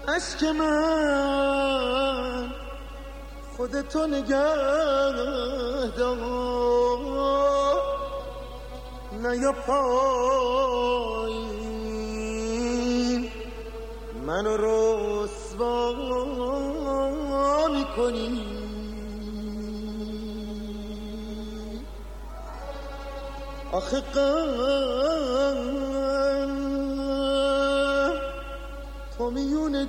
عشق من خودتو نگه دار، نیا پایین منو رسوا میکنی. آخه تو میون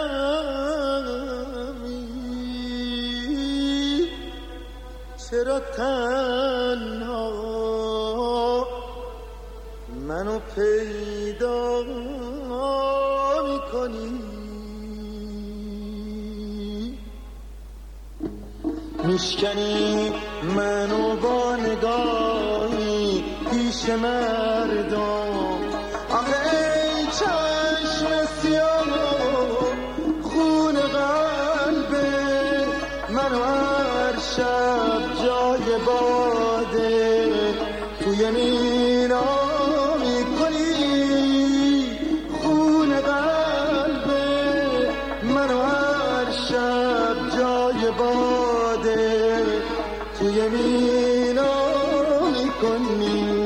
جمعی، چرا تنها منو پیدا میکنی؟ میشکنی منو با نگاهی پیش مردم. آخه ای چشم سیاه خون قلبه منو هر شب جای باده توی مینا میکنی. خون قلبه منو هر شب جای باده توی مینا میکنی.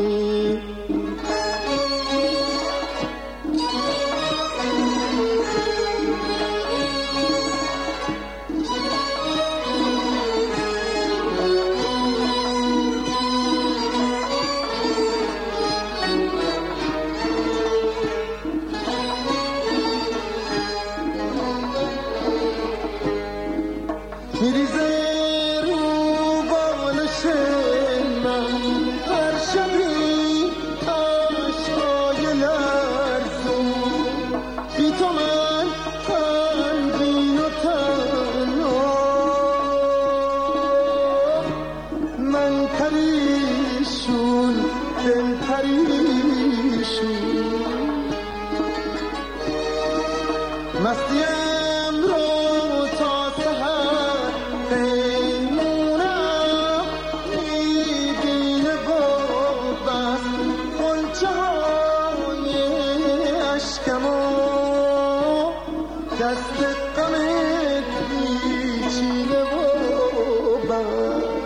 میریزه رو بالش من هر شبی عشقای لرزون، بی تو من غمگین و تنها، من پریشون دل پریشون. مستیم رو تا سحر پیمونم میبینه و بس غنچه های عشقمو، دست غمت میچینه و بس.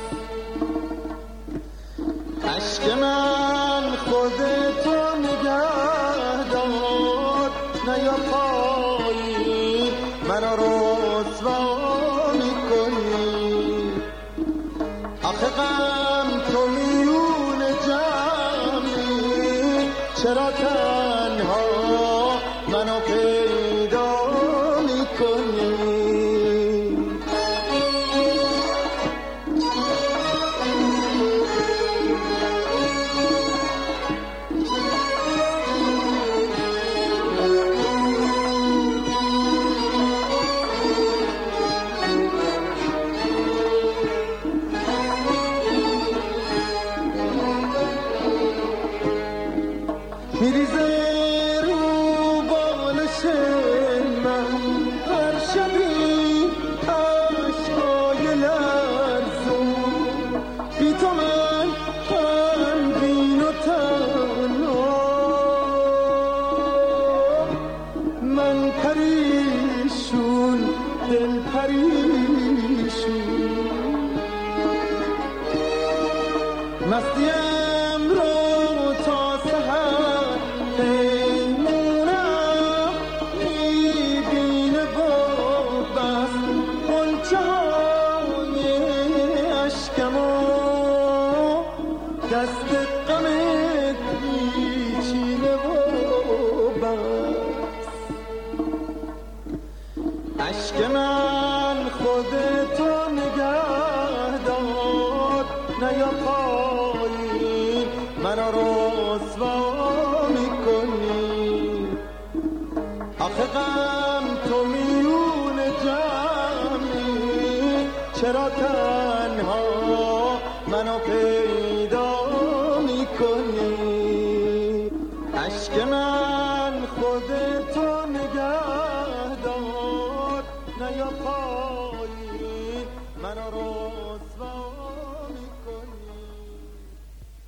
عشق من خودتو نگه دار، نیا پایین منو رسوا میکنی. آخه غم تو میون جمعی، چرا تنها منو پیدا میکنی؟ میریزه رو بالش من هر شبی عشقای لرزون، بی تو من غمگین و تنها، من پریشون دل پریشون. مستیم رو تا سحر پیمونم میبینه و بس غنچه های عشقمو، دست غمت میچینه و بس. عشق من خودتو نگه دار، نیا پایین منو رسوا میکنی. آخه غم تو میون جمعی، چرا تنها منو پیدا میکنی؟ عشق من خودتو نگه دار، نیا پایین منو